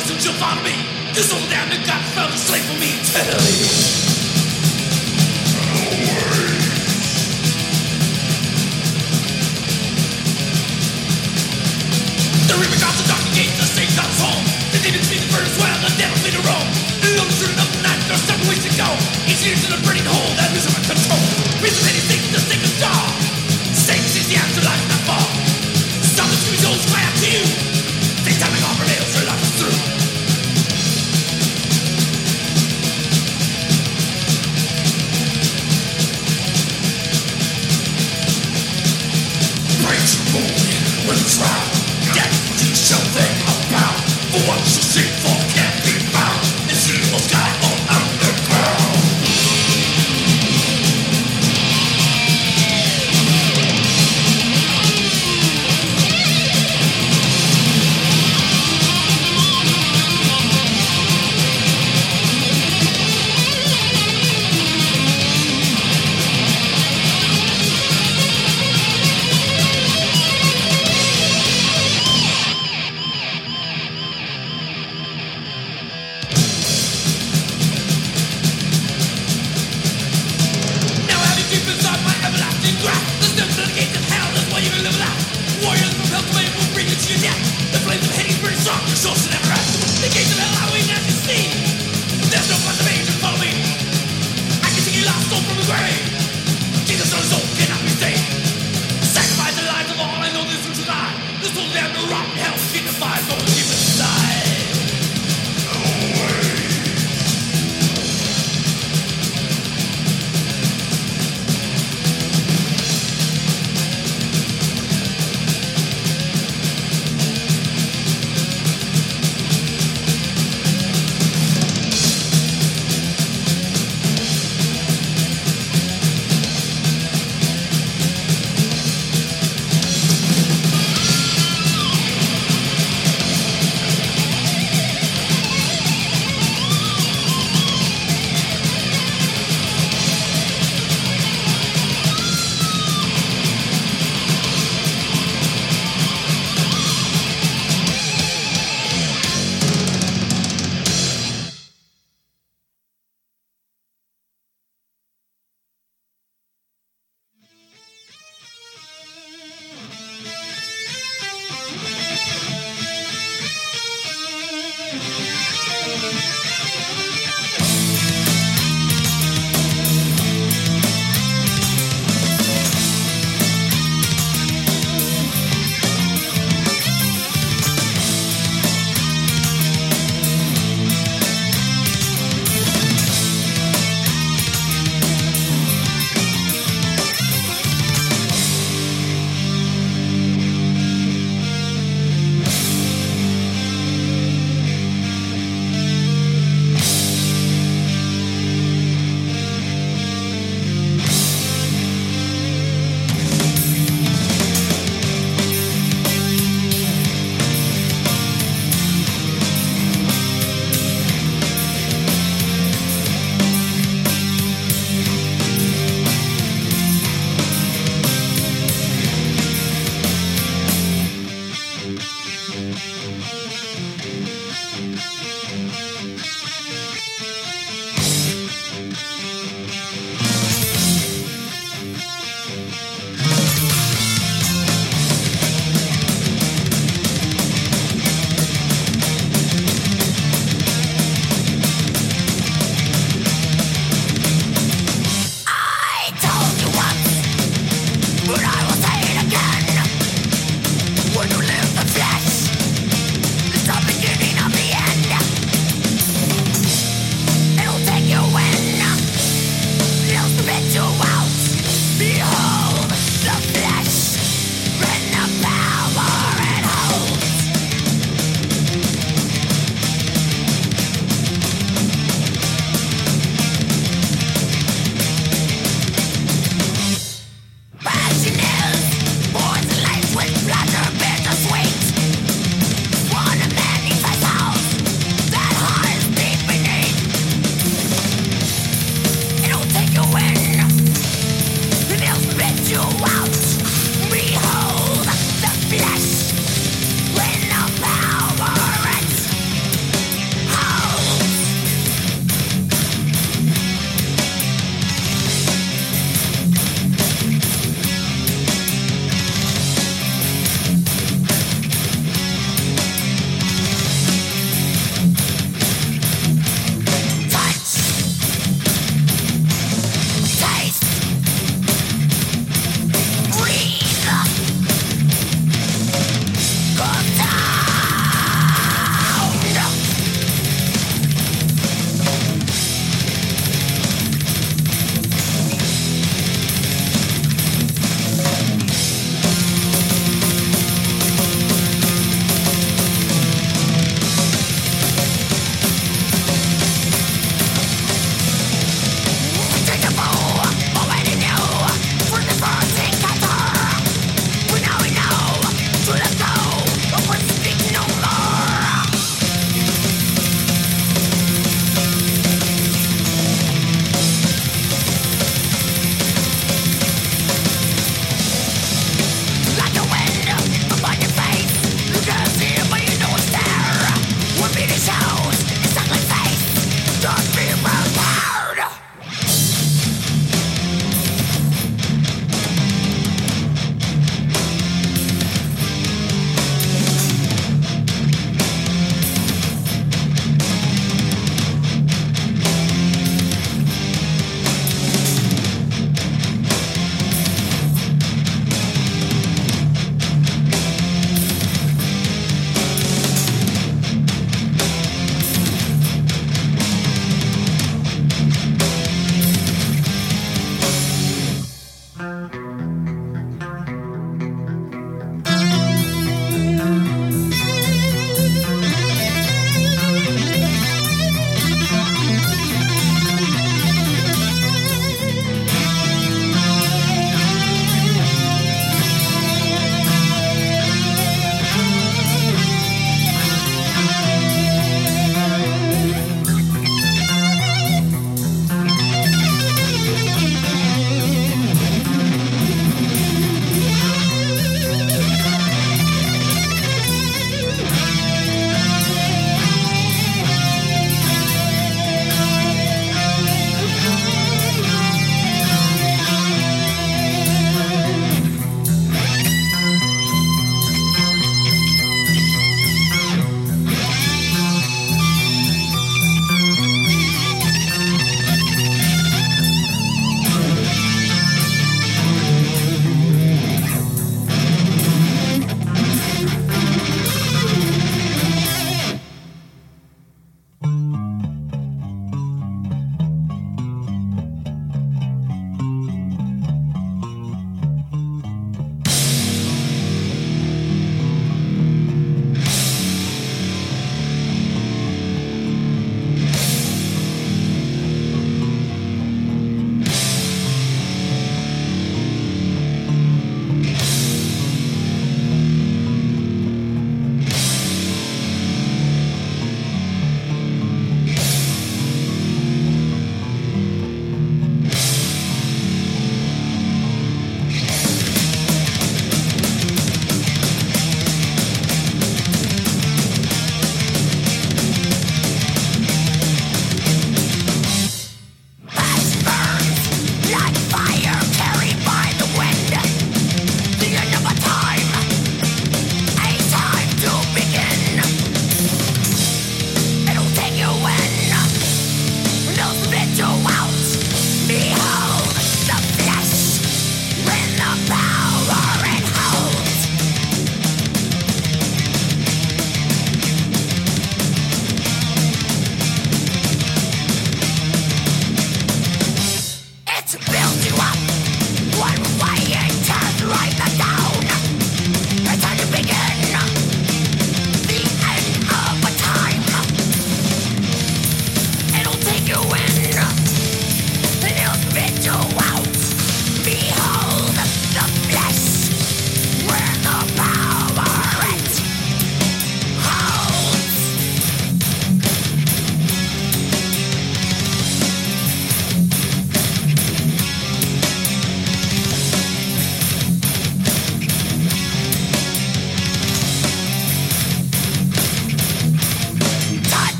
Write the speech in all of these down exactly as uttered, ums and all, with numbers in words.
soon she'll follow me. You sold down to God fell asleep for me eternally. The river got the dark gates, the state comes home. The demons feed the birds well, the devil feed the Rome. The others shooting up the night, there's seven ways to go. Each leads to the burning hole that loses my control. Reason many things to stick a star. Satan sees the afterlife not far. Stop the two souls, cry out to you. Take time like offer nails, your life is through. Praise the morning when it's round. That's what you shall think about. For what you seek for can't be found. It's evil's got all underground.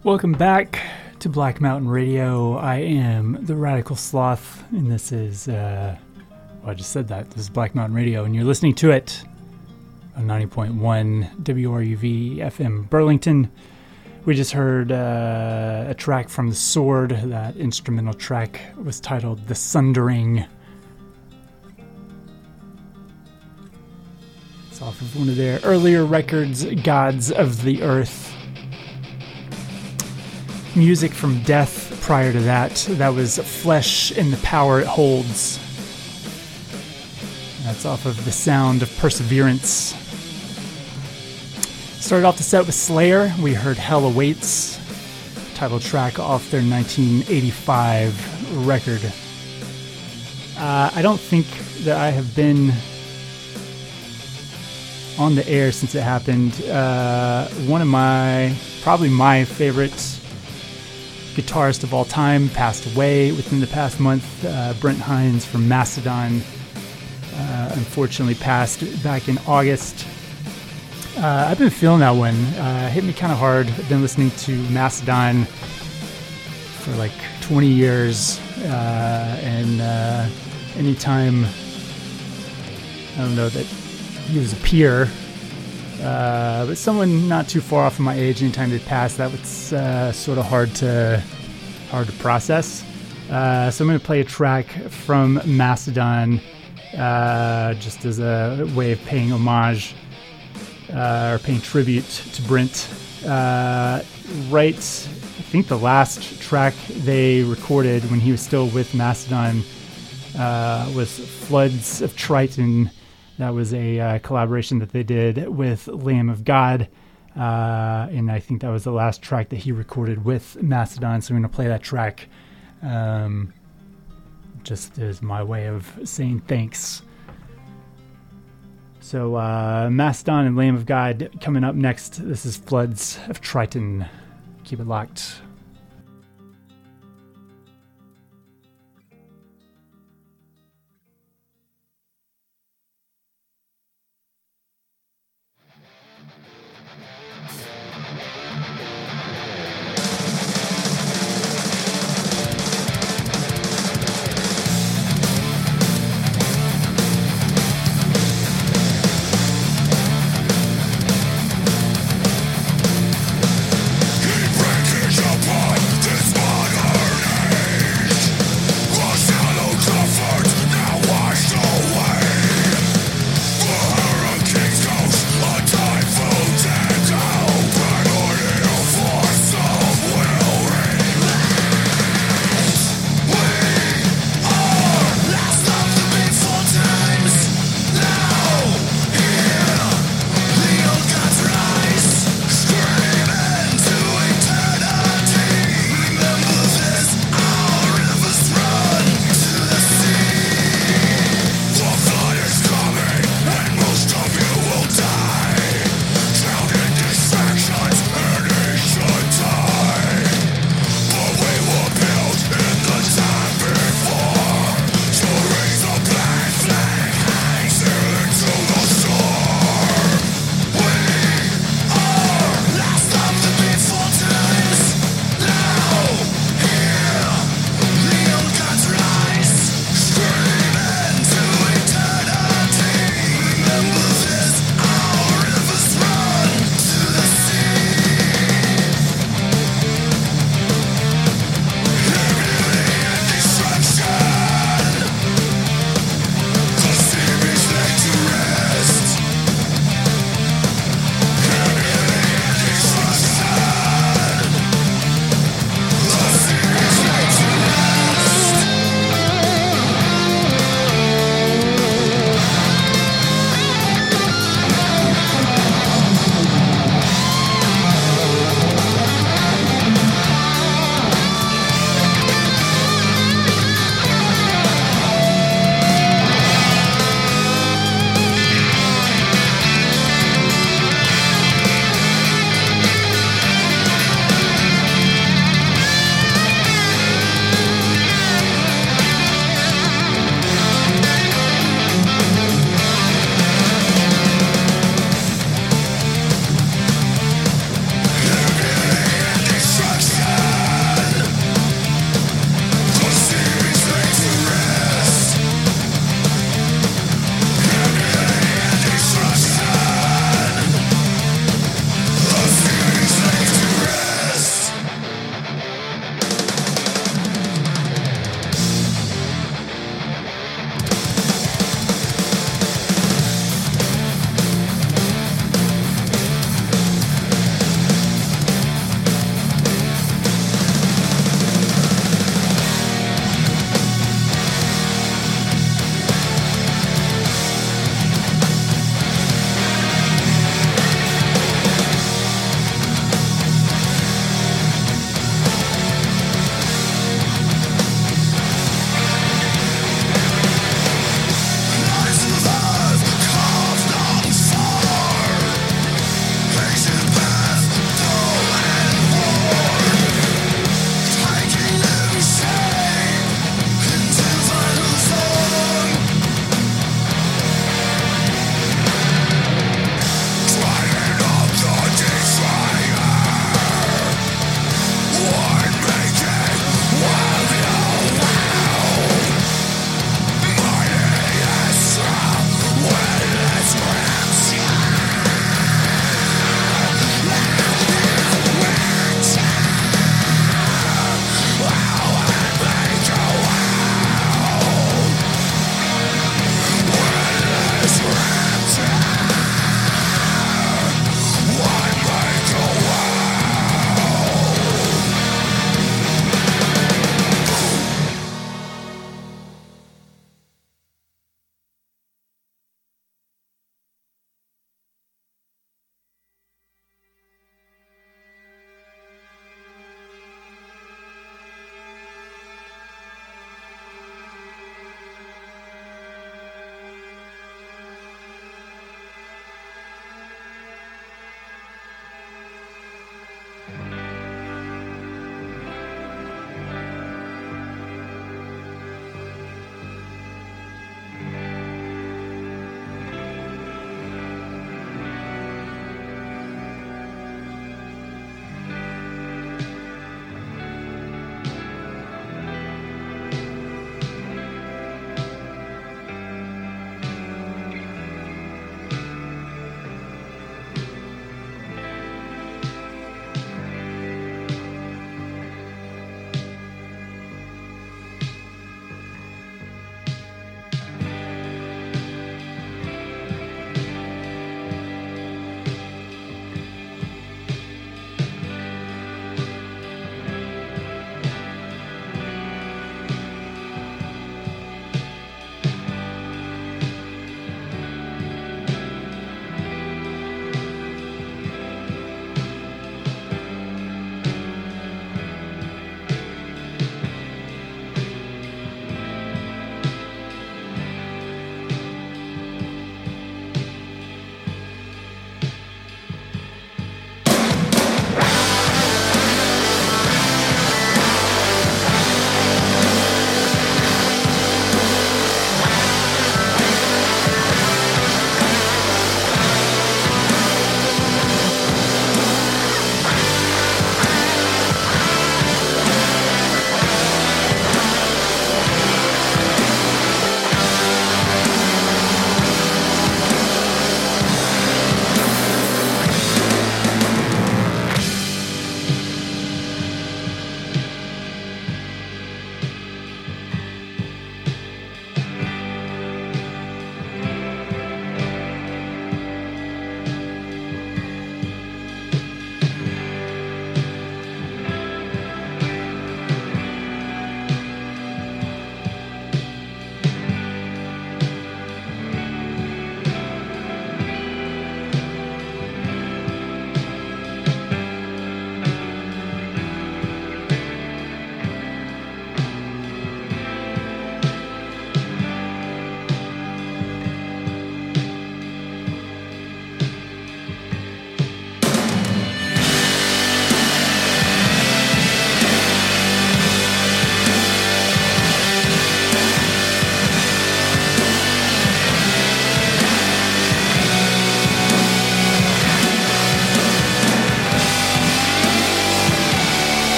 Welcome back to Black Mountain Radio. I am the Radical Sloth, and this is, uh, well, I just said that. This is Black Mountain Radio, and you're listening to it on ninety point one W R U V F M Burlington. We just heard uh, a track from The Sword. That instrumental track was titled The Sundering. It's off of one of their earlier records, Gods of the Earth. Music from Death prior to that. That was Flesh and the Power It Holds. That's off of The Sound of Perseverance. Started off the set with Slayer. We heard Hell Awaits, title track off their nineteen eighty-five record. Uh, I don't think that I have been on the air since it happened. Uh, one of my, probably my favorite guitarist of all time passed away within the past month. uh, Brent Hinds from Mastodon uh, unfortunately passed back in August. uh, I've been feeling that one. Uh, hit me kind of hard. I've been listening to Mastodon for like twenty years, uh, and uh, anytime, I don't know, that he was a peer, Uh, but someone not too far off of my age, anytime they passed, that was uh, sort of hard to hard to process. Uh, so I'm going to play a track from Mastodon, uh, just as a way of paying homage uh, or paying tribute to Brent. Uh, right, I think the last track they recorded when he was still with Mastodon uh, was Floods of Triton. That was a uh, collaboration that they did with Lamb of God, uh, and I think that was the last track that he recorded with Mastodon, so I'm going to play that track um, just as my way of saying thanks. So uh, Mastodon and Lamb of God coming up next. This is Floods of Triton. Keep it locked. Keep breaking your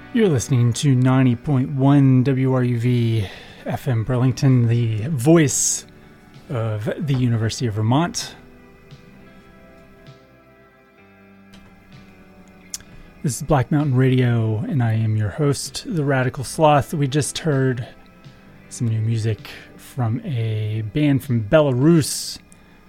You're listening to ninety point one W R U V F M Burlington, the voice of the University of Vermont. This is Black Mountain Radio, and I am your host, The Radical Sloth. We just heard some new music from a band from Belarus.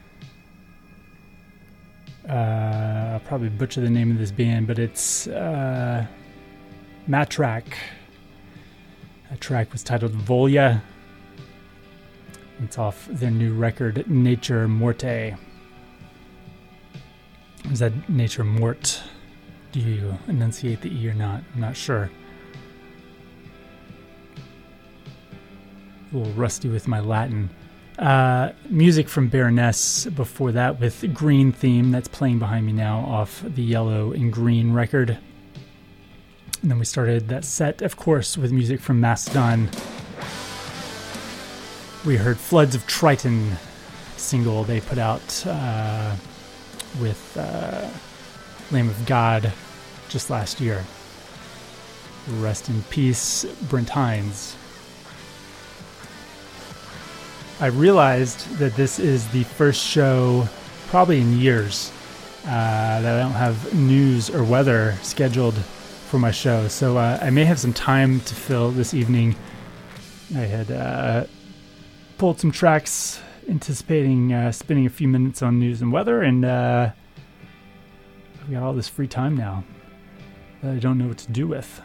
Uh, I'll probably butcher the name of this band, but it's uh, Matrak. That track was titled Volya. It's off their new record, Nature Morte. Is that Nature Mort? Do you enunciate the E or not? I'm not sure. A little rusty with my Latin. Uh, music from Baroness before that with Green Theme, that's playing behind me now off the Yellow and Green record. And then we started that set, of course, with music from Mastodon. We heard Floods of Triton, single they put out uh, with uh, Lamb of God just last year. Rest in peace, Brent Hines. I realized that this is the first show, probably in years, uh, that I don't have news or weather scheduled for my show. So uh, I may have some time to fill this evening. I had uh, pulled some tracks anticipating uh, spending a few minutes on news and weather, and uh, I've got all this free time now that I don't know what to do with.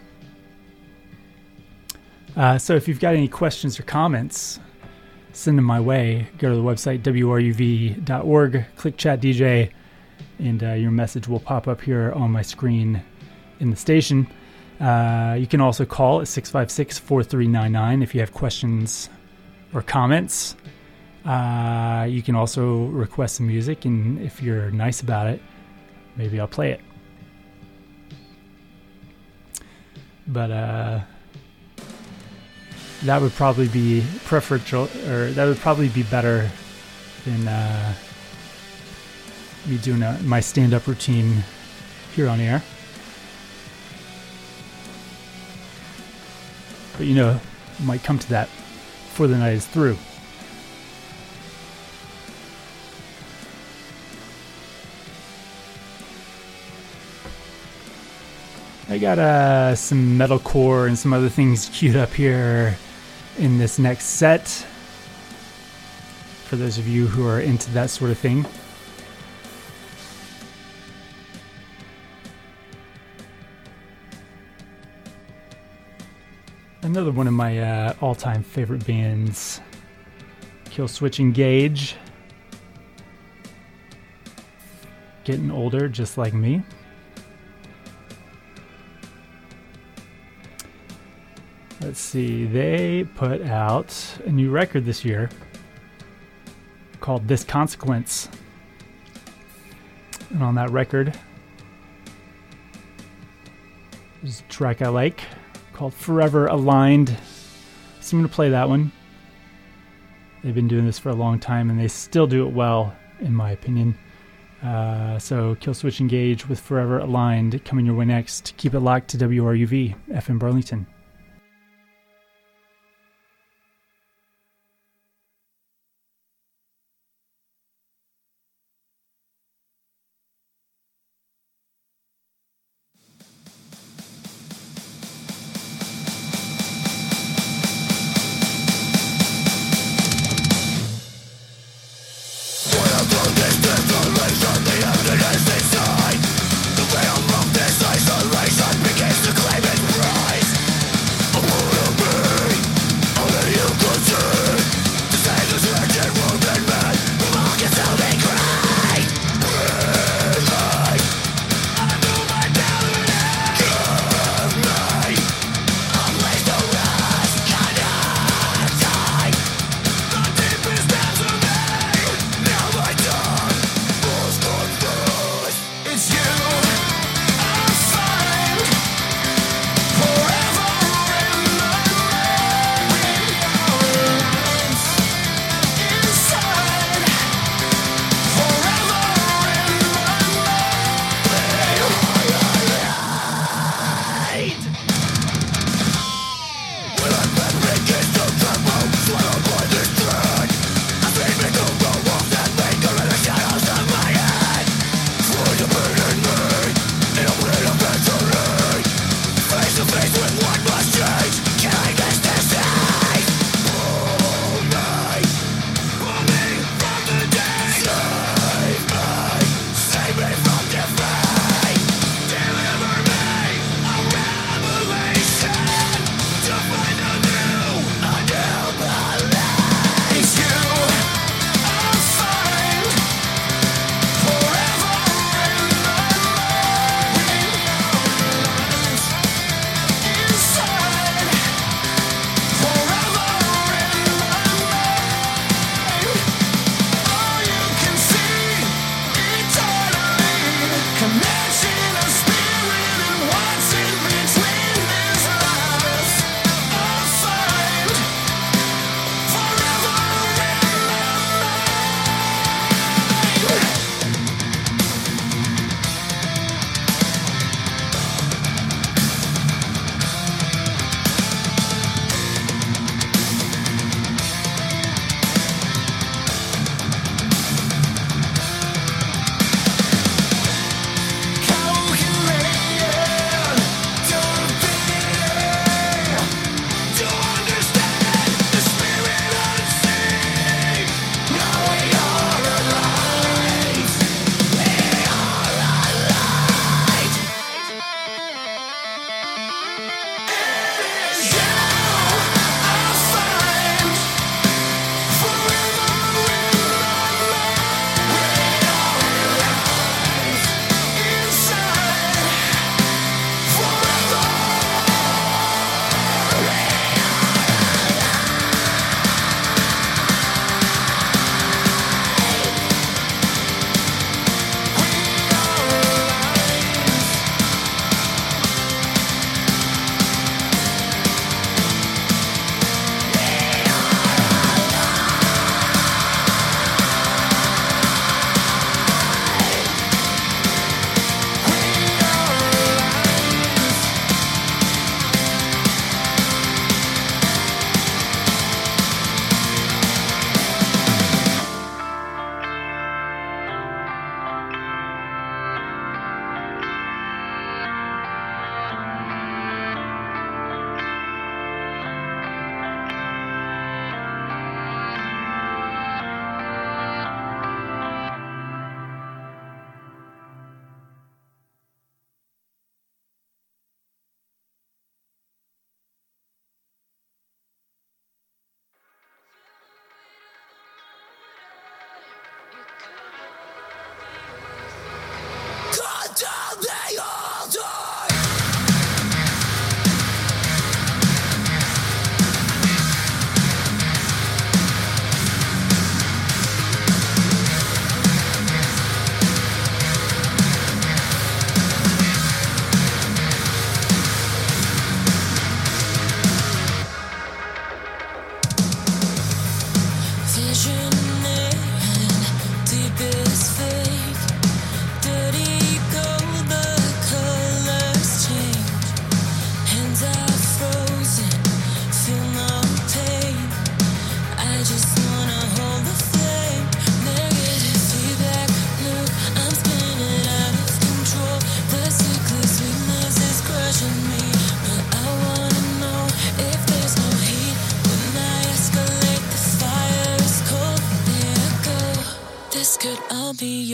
Uh, so if you've got any questions or comments, send them my way. Go to the website, W R U V dot org, click Chat D J, and uh, your message will pop up here on my screen in the station. Uh, you can also call at six five six, four three nine nine if you have questions or comments. Uh, you can also request some music, and if you're nice about it, maybe I'll play it. But uh, that would probably be preferential, or that would probably be better than uh, me doing a, my stand-up routine here on air. But you know, it might come to that before the night is through. I got uh, some metalcore and some other things queued up here in this next set, for those of you who are into that sort of thing. Another one of my uh, all-time favorite bands, Killswitch Engage. Getting older, just like me. Let's see, they put out a new record this year called This Consequence. And on that record, there's a track I like called Forever Aligned. So I'm going to play that one. They've been doing this for a long time, and they still do it well, in my opinion. Uh, so Killswitch Engage with Forever Aligned coming your way next. Keep it locked to W R U V F M Burlington. Inside, the veil of this isolation begins to claim its rise.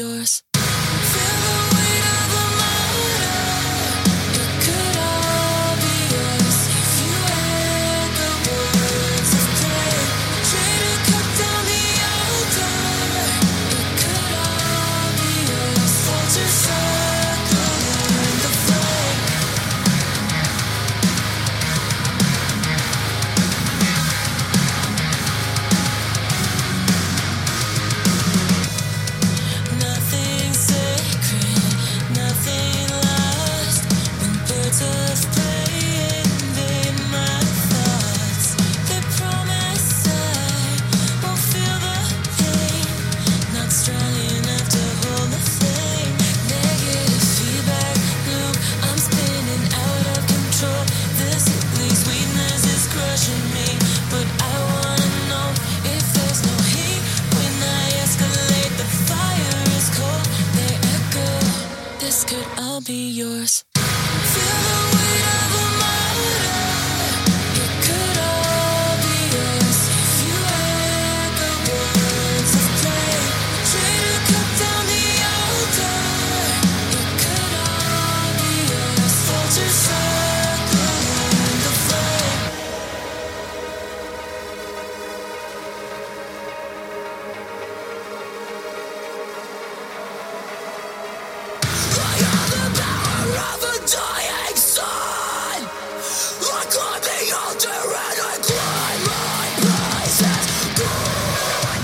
yours. Feel the weight of the motor. It could all be yours if you had the words of play. Try to cut down the altar. It could all be yours. Soldier circle in the flame. Nothing sacred, nothing lost. When birds of prey invade my thoughts, they promise I won't feel the pain. Not strong enough to hold the flame. Negative feedback loop, I'm spinning out of control. This sickly sweetness is crushing me, but I wanna know if there's no heat when I escalate. The fire is cold, they echo. This could all be yours. Feel the weight of the motor. It could all be yours if you had the words of play. Try to cut down the altar. It could all be yours. Soldier circle in the flame. I have the power of a dying sun. I climb the altar and I climb my place as good.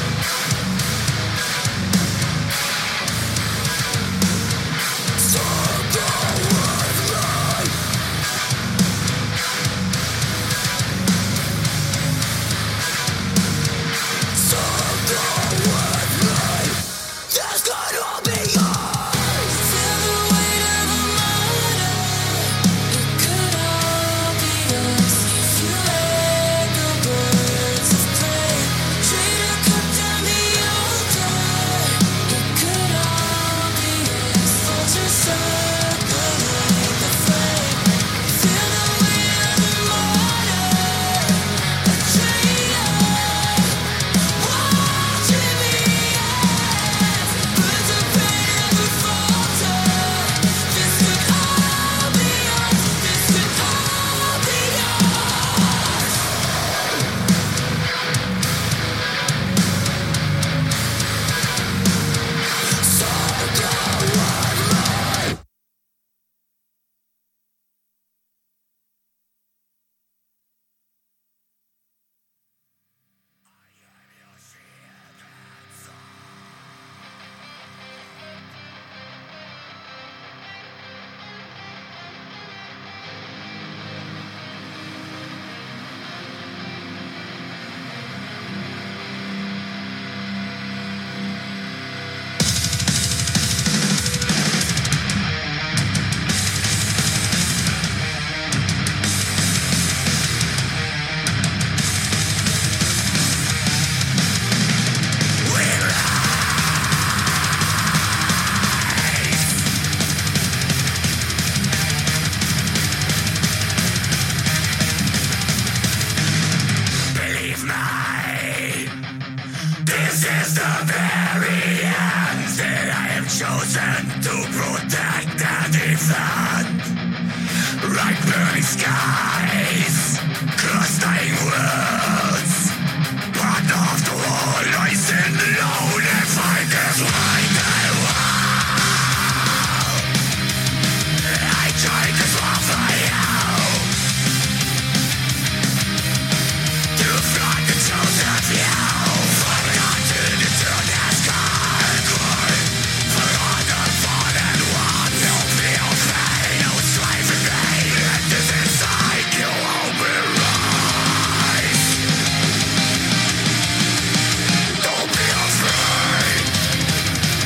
Circle with me. Circle with me. This could all be yours. Feel the weight of the motor. It could all be yours if you had the words of play. Try to cut down the altar. It could all be yours. Soldier circle like the flame. Feel the weight of the motor. A traitor watching me as birds of prey never falter. This could all be yours. This could all be yours. Circle with me. Believe me, this is the very end that I have chosen to protect and defend. Like burning skies, clustering words, but after all I stand alone and find this right and well. I try to swap for you to find the truth of you. For until the truth has conquered, for all the fallen ones who feel pain, who strive in vain, and this inside you open rise. Don't be afraid.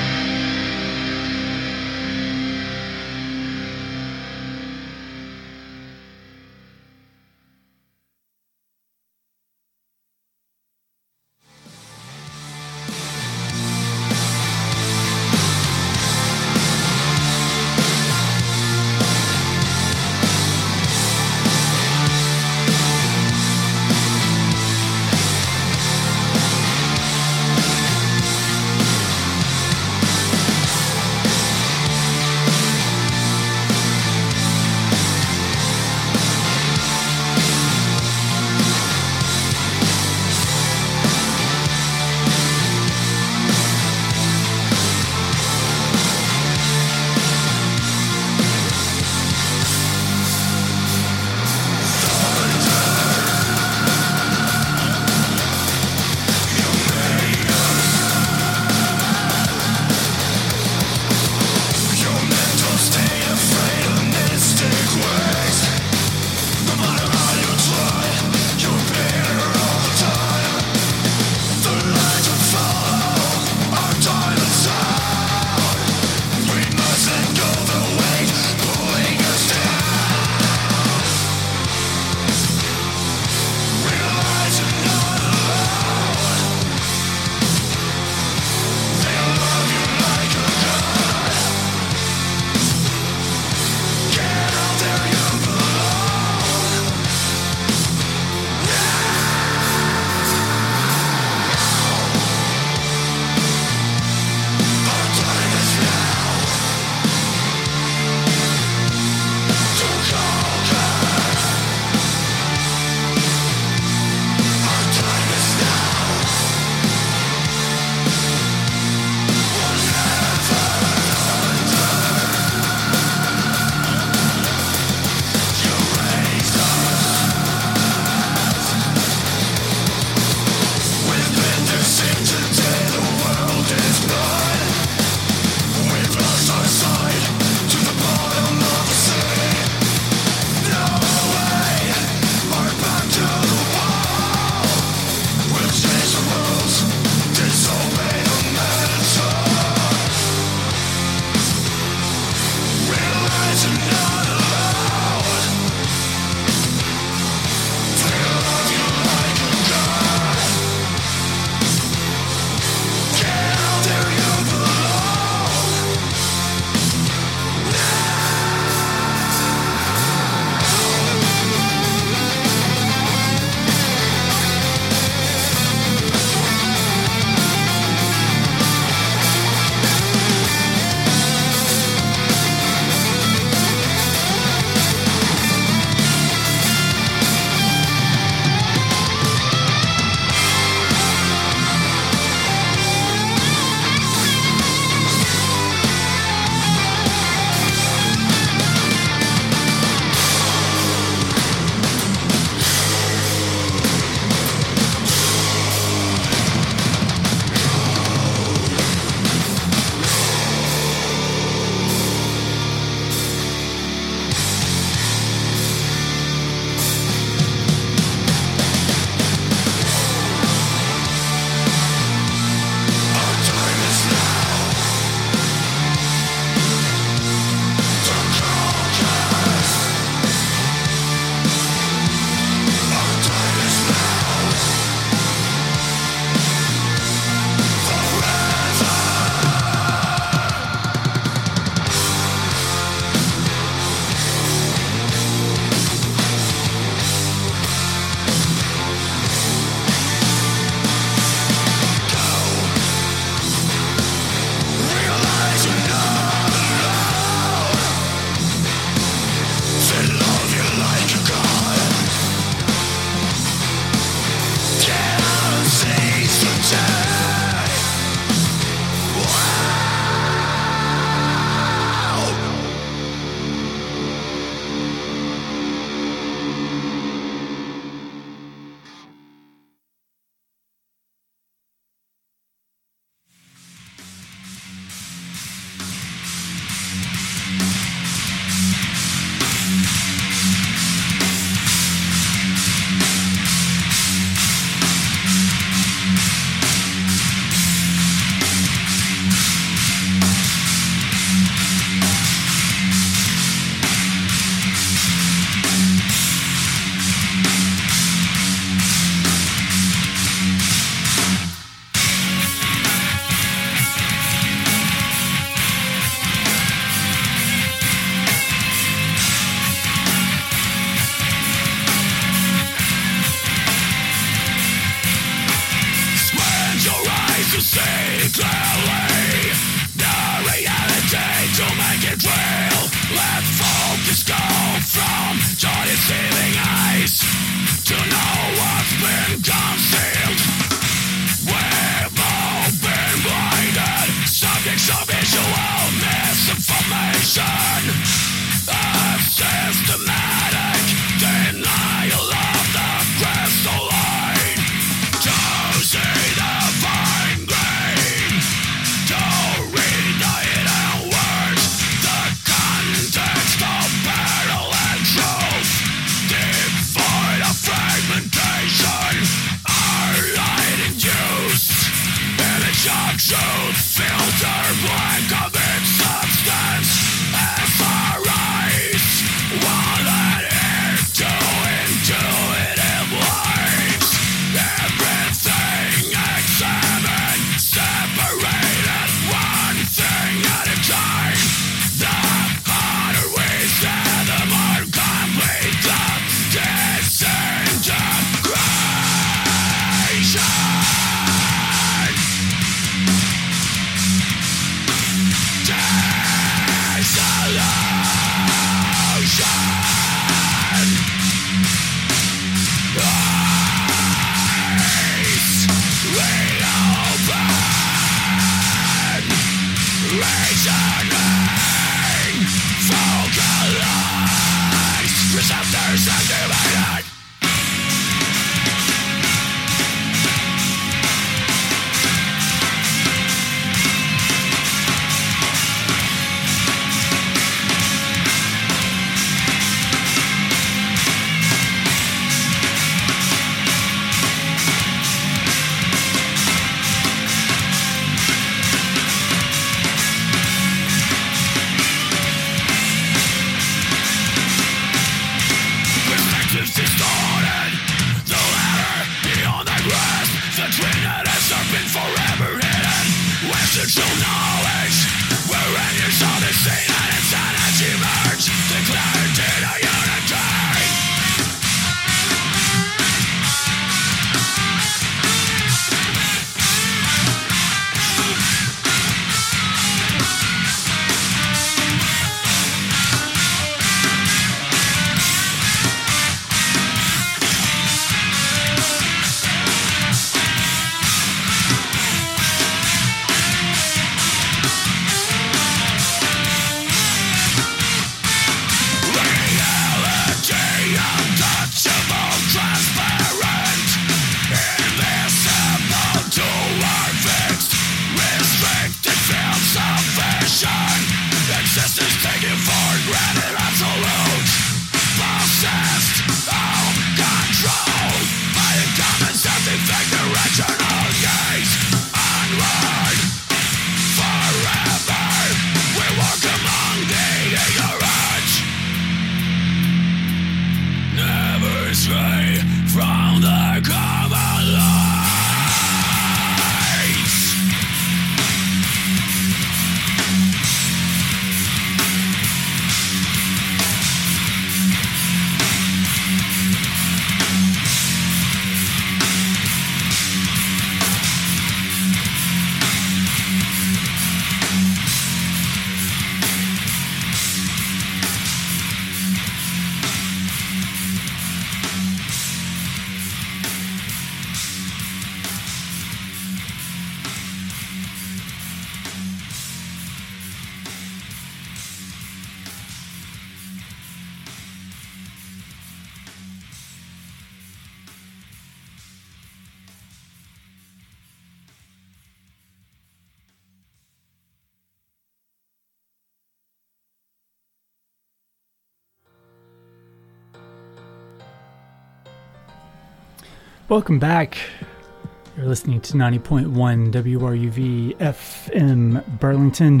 Welcome back. You're listening to ninety point one W R U V F M Burlington.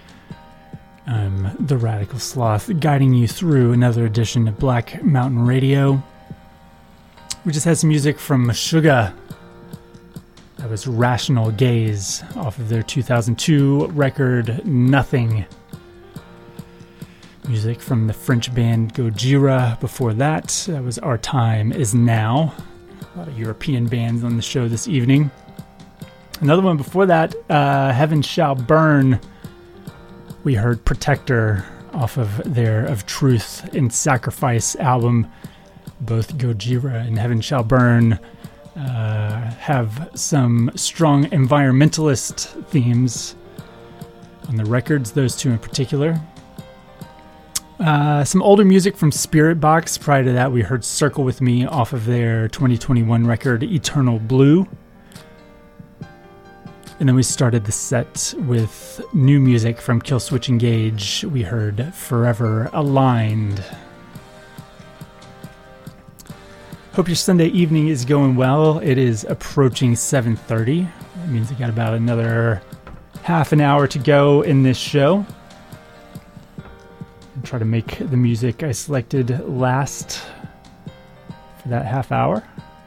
I'm the Radical Sloth, guiding you through another edition of Black Mountain Radio. We just had some music from Meshuggah. That was Rational Gaze off of their two thousand two record Nothing. Music from the French band Gojira before that. That was Our Time Is Now. A lot of European bands on the show this evening. Another one before that, uh, Heaven Shall Burn. We heard Protector off of their Of Truth and Sacrifice album. Both Gojira and Heaven Shall Burn uh, have some strong environmentalist themes on the records, those two in particular. Uh, some older music from Spiritbox. Prior to that, we heard Circle With Me off of their twenty twenty-one record Eternal Blue. And then we started the set with new music from Killswitch Engage. We heard Forever Aligned. Hope your Sunday evening is going well. It is approaching seven thirty. That means I got about another half an hour to go in this show. And try to make the music I selected last for that half hour.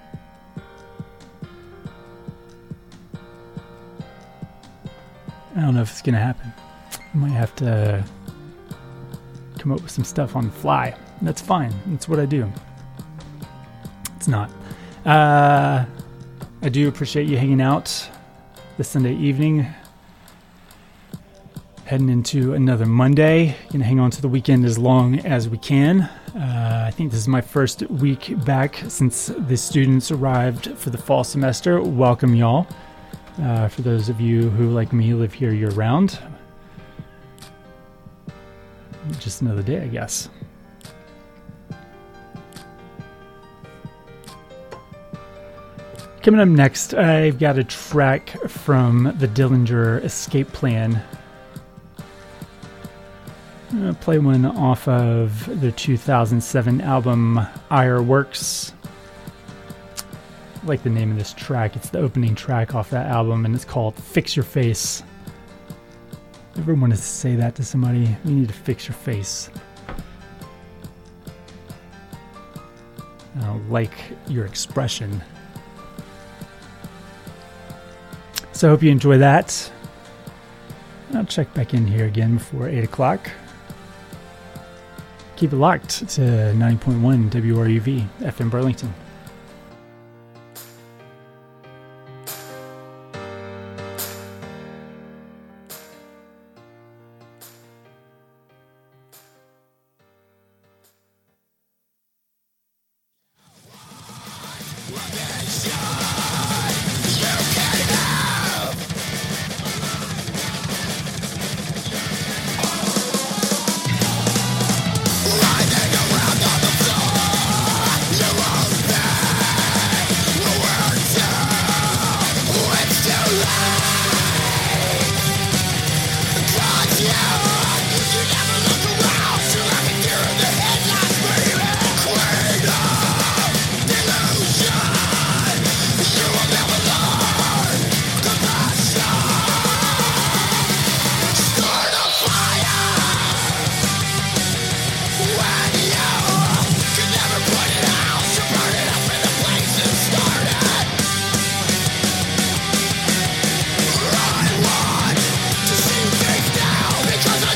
I don't know if it's going to happen. I might have to come up with some stuff on the fly. That's fine. That's what I do. It's not. Uh, I do appreciate you hanging out this Sunday evening. Heading into another Monday. Gonna hang on to the weekend as long as we can. Uh, I think this is my first week back since the students arrived for the fall semester. Welcome, y'all. Uh, for those of you who, like me, live here year-round, just another day, I guess. Coming up next, I've got a track from the Dillinger Escape Plan. I'm going to play one off of their two thousand seven album, Ire Works. I like the name of this track. It's the opening track off that album, and it's called Fix Your Face. Ever wanted to say that to somebody? You need to fix your face. I don't like your expression. So I hope you enjoy that. I'll check back in here again before eight o'clock. Keep it locked to ninety point one W R U V, F M Burlington. Because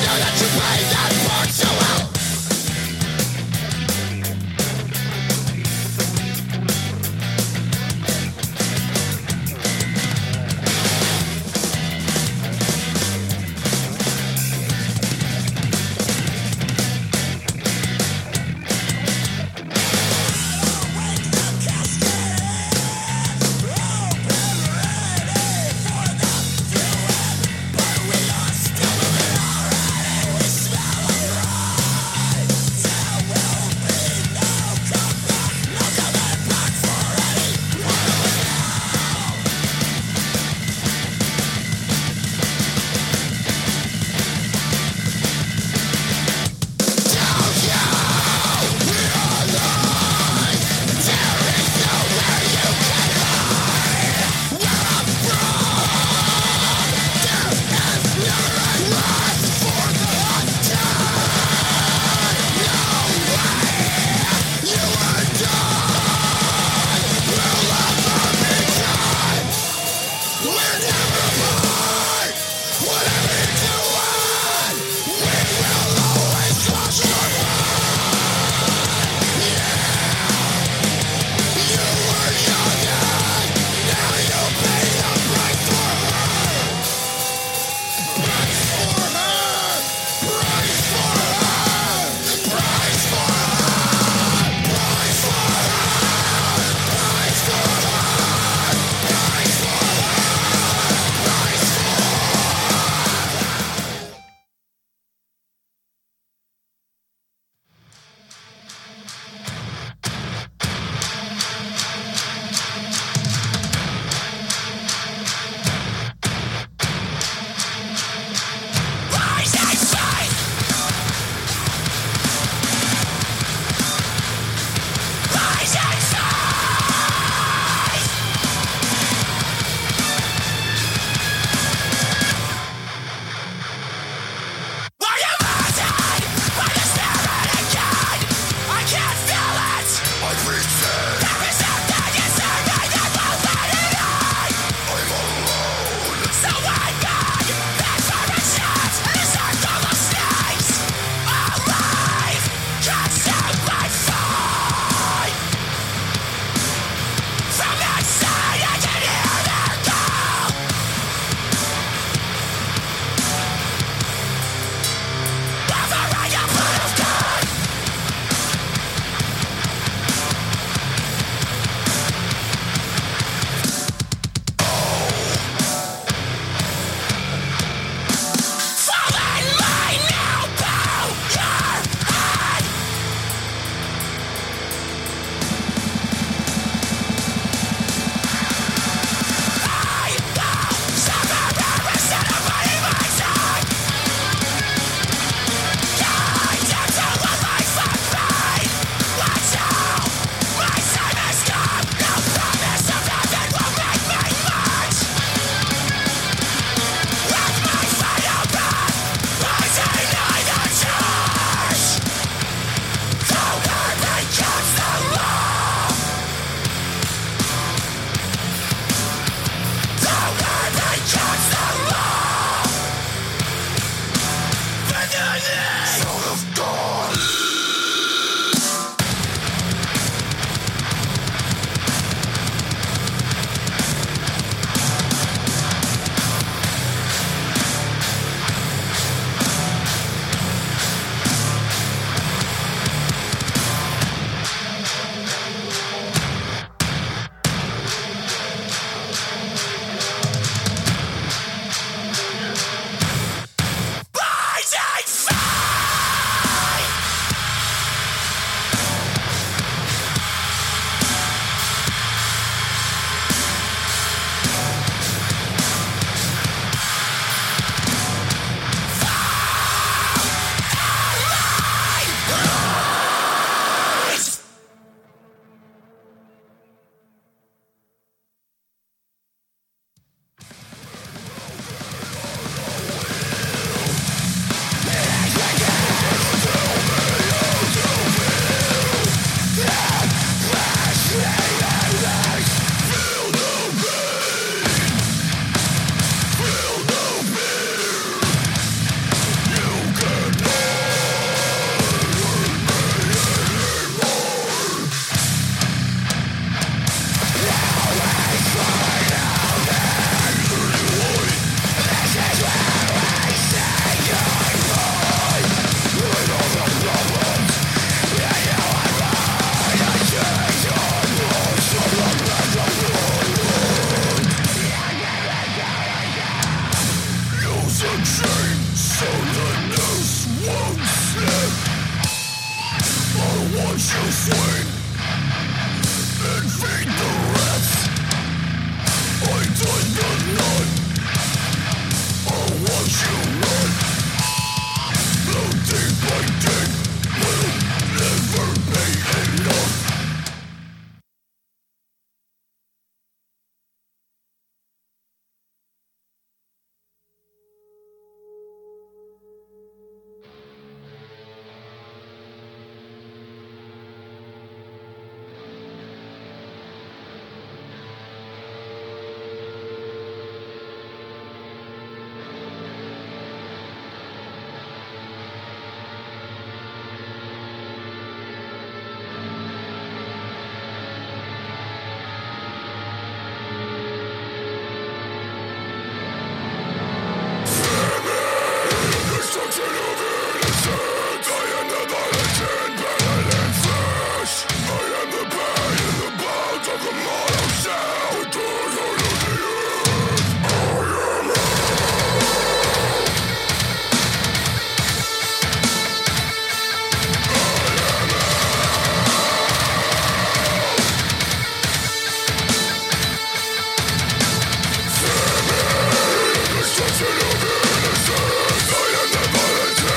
Destruction of innocence. I am the violence.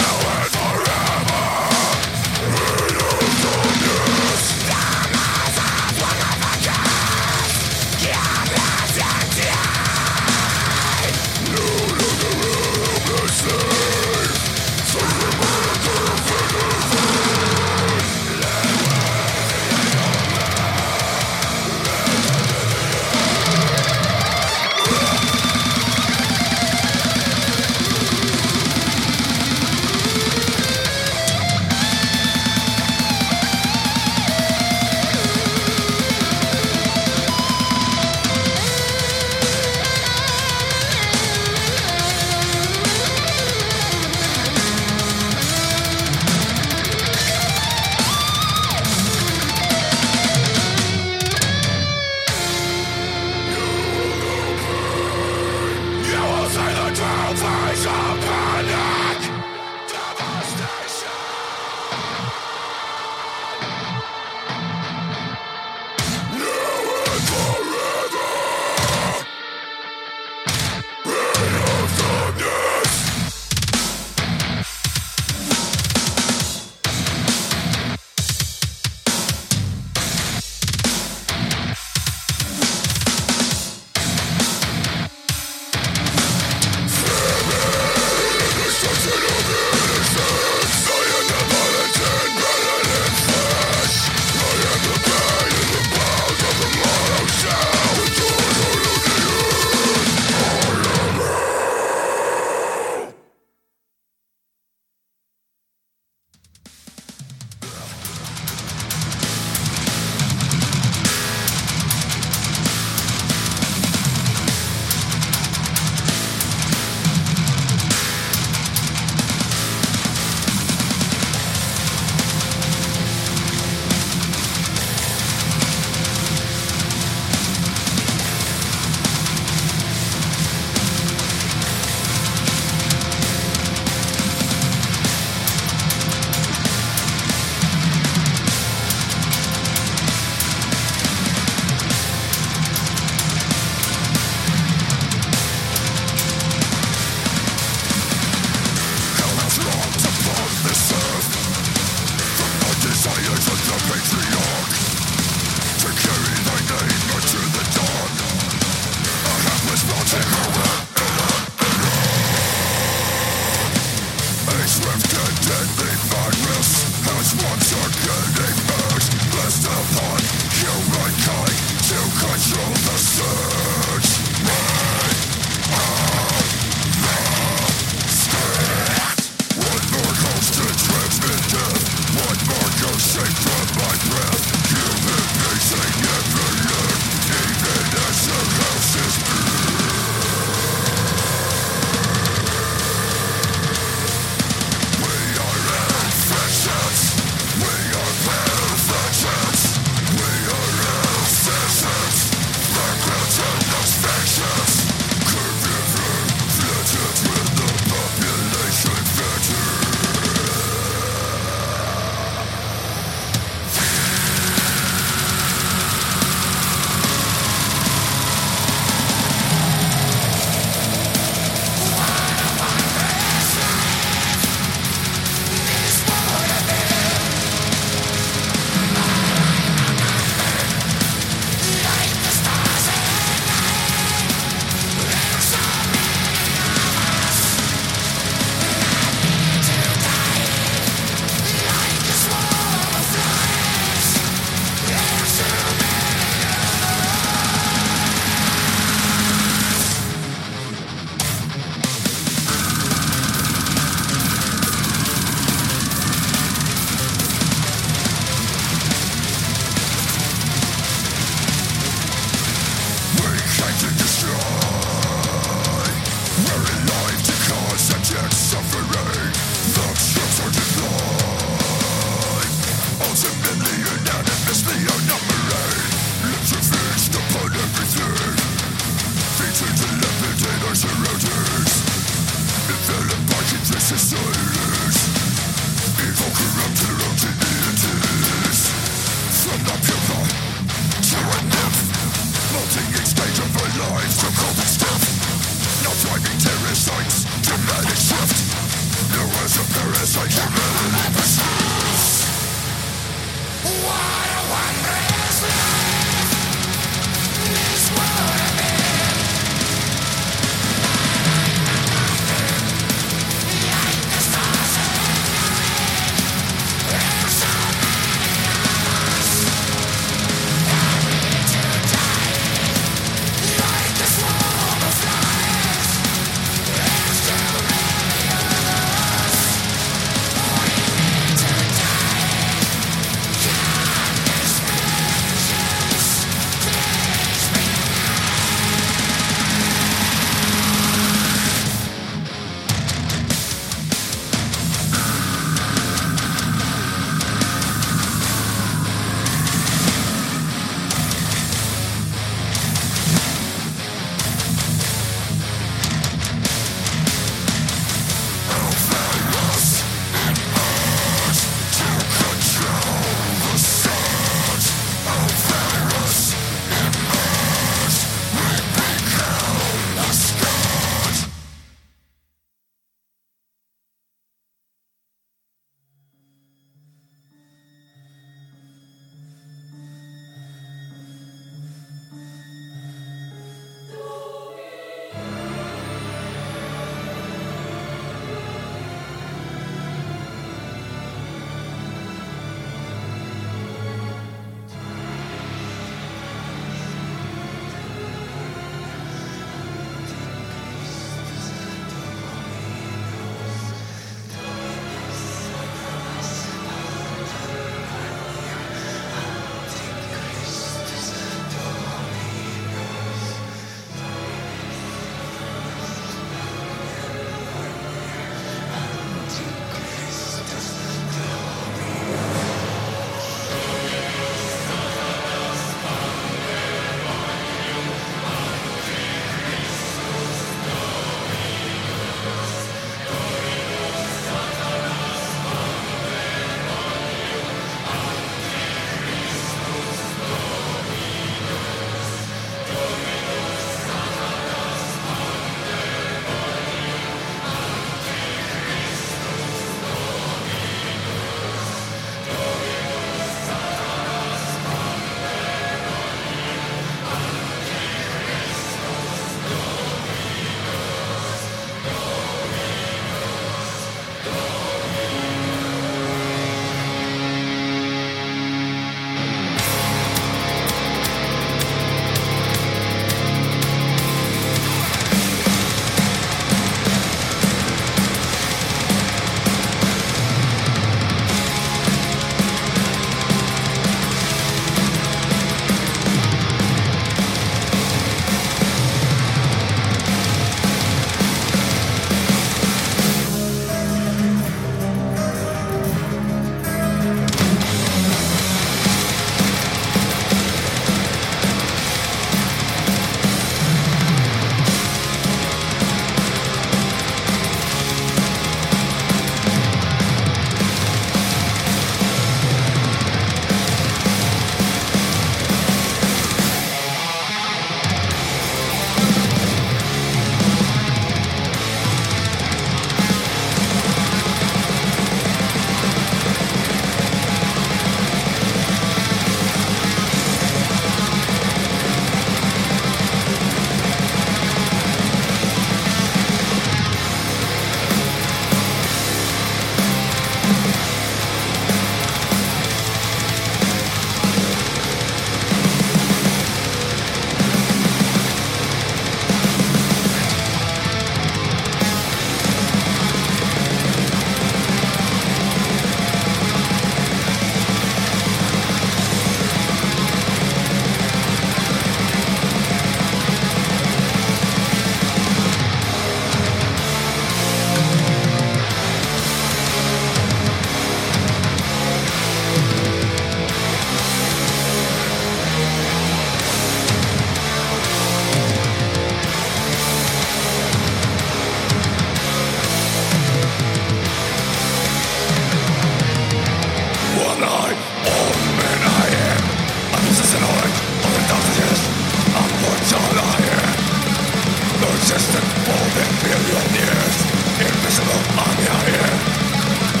Persistent for the billion years, invisible on your ear.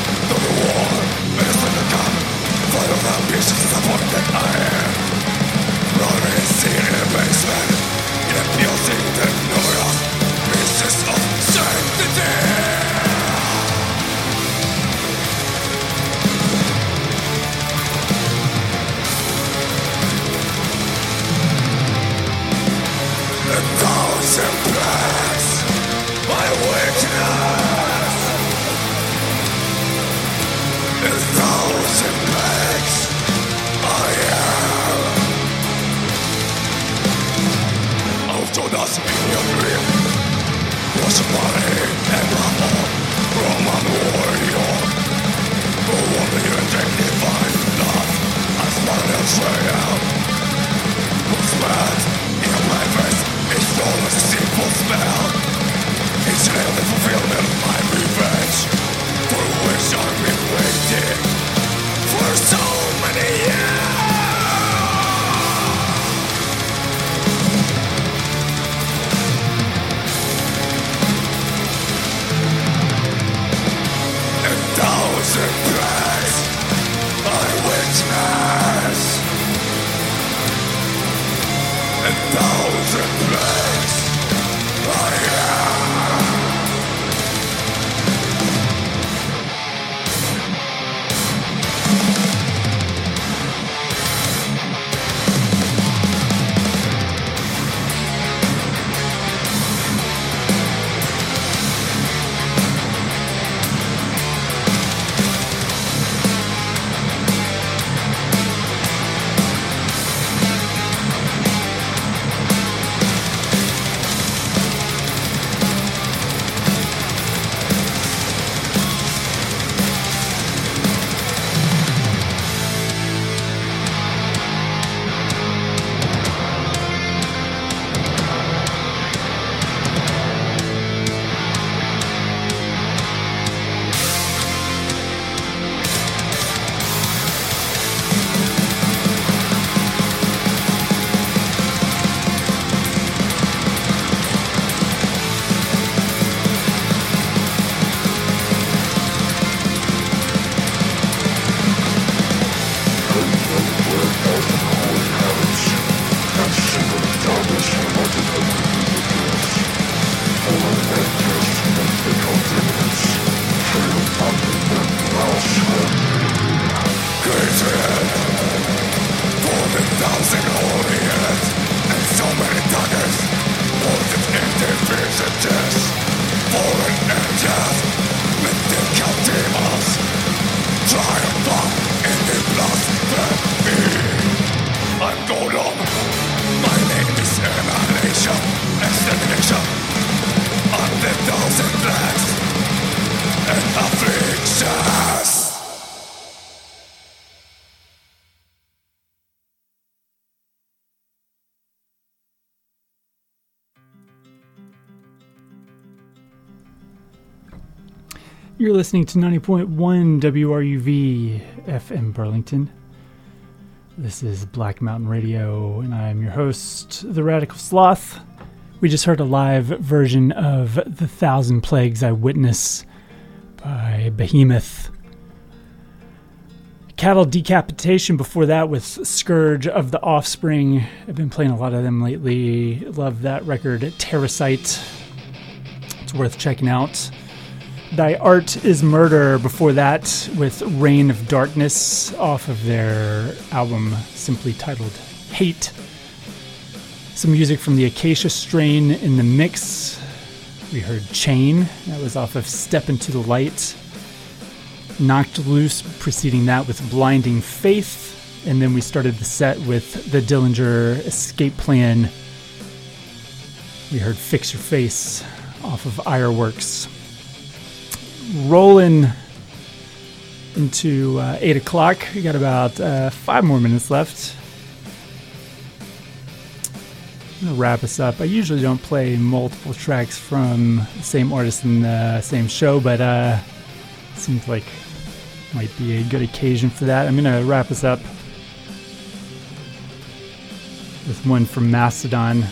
You're listening to ninety point one W R U V F M Burlington. This is Black Mountain Radio, and I'm your host, The Radical Sloth. We just heard a live version of The Thousand Plagues I Witness by Behemoth. Cattle Decapitation before that with Scourge of the Offspring. I've been playing a lot of them lately. Love that record, Terracite. It's worth checking out. Thy Art is Murder before that with Reign of Darkness off of their album simply titled Hate. Some music from the Acacia Strain in the mix. We heard Chain, that was off of Step Into the Light. Knocked Loose preceding that with Blinding Faith. And then we started the set with the Dillinger Escape Plan. We heard Fix Your Face off of Ironworks. Rolling into uh, eight o'clock. We got about uh, five more minutes left. I'm going to wrap us up. I usually don't play multiple tracks from the same artist in the same show, but uh, seems like might be a good occasion for that. I'm going to wrap us up with one from Mastodon.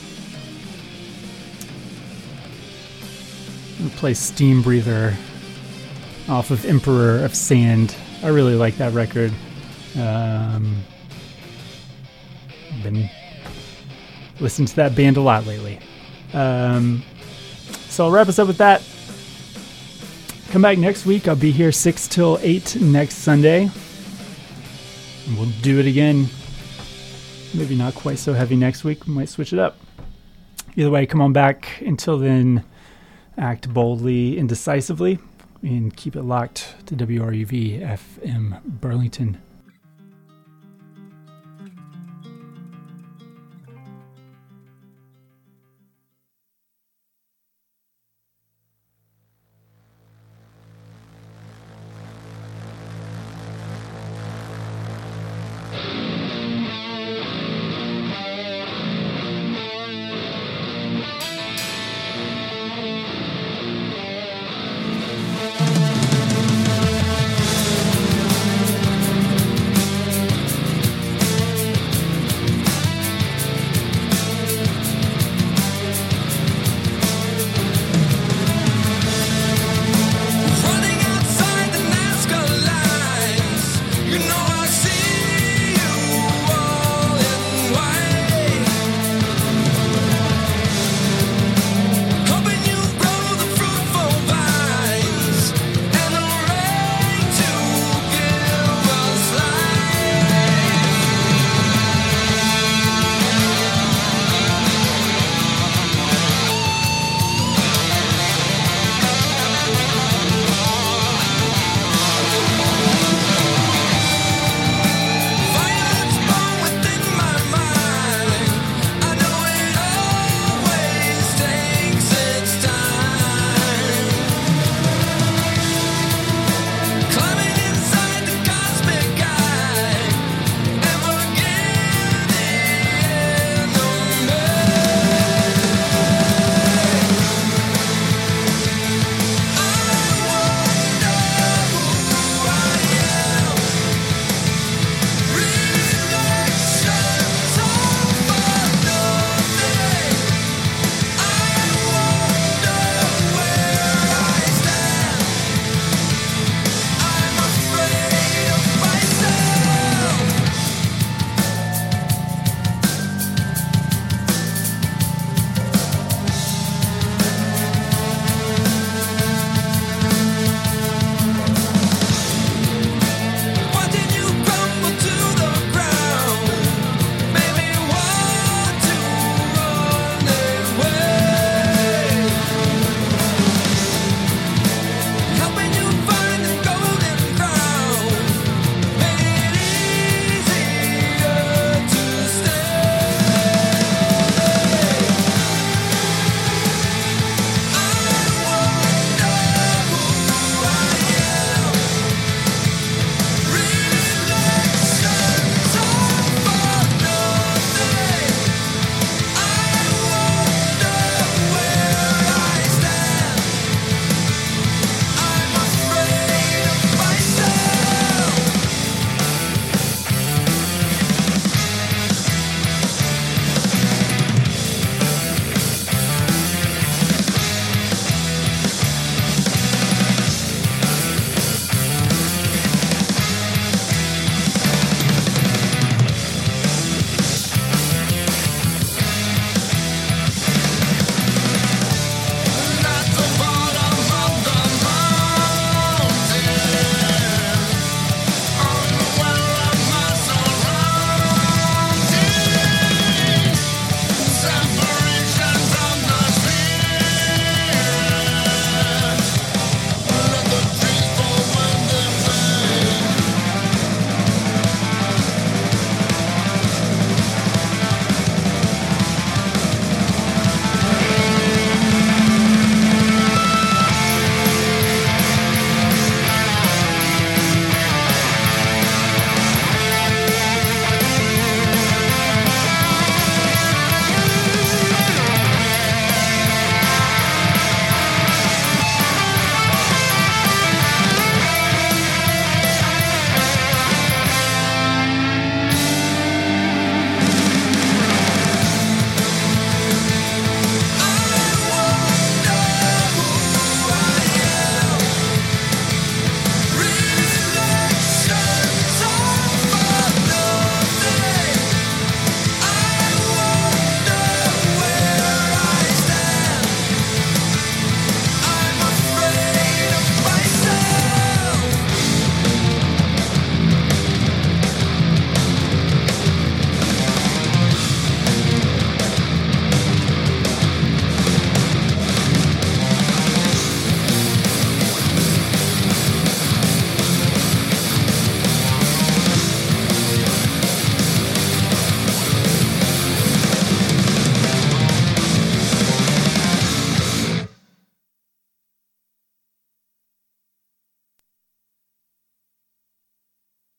I'm going to play Steam Breather off of Emperor of Sand. I really like that record. Um, been listening to that band a lot lately. Um, so I'll wrap us up with that. Come back next week. I'll be here six till eight next Sunday. And we'll do it again. Maybe not quite so heavy next week. We might switch it up. Either way, come on back. Until then, act boldly and decisively, and keep it locked to W R U V F M Burlington.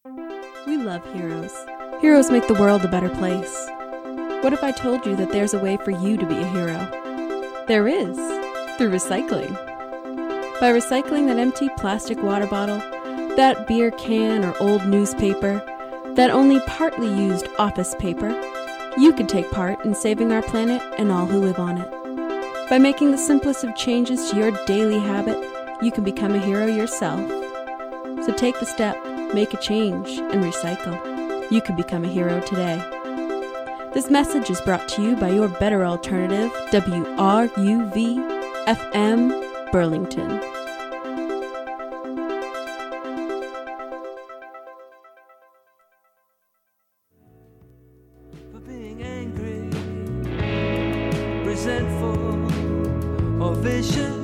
We love heroes. Heroes make the world a better place. What if I told you that there's a way for you to be a hero? There is, through recycling. By recycling that empty plastic water bottle, that beer can or old newspaper, that only partly used office paper, you can take part in saving our planet and all who live on it. By making the simplest of changes to your daily habit, you can become a hero yourself. So take the step, make a change, and recycle. You can become a hero today. This message is brought to you by your better alternative, W R U V F M Burlington. For being angry, resentful, or vicious.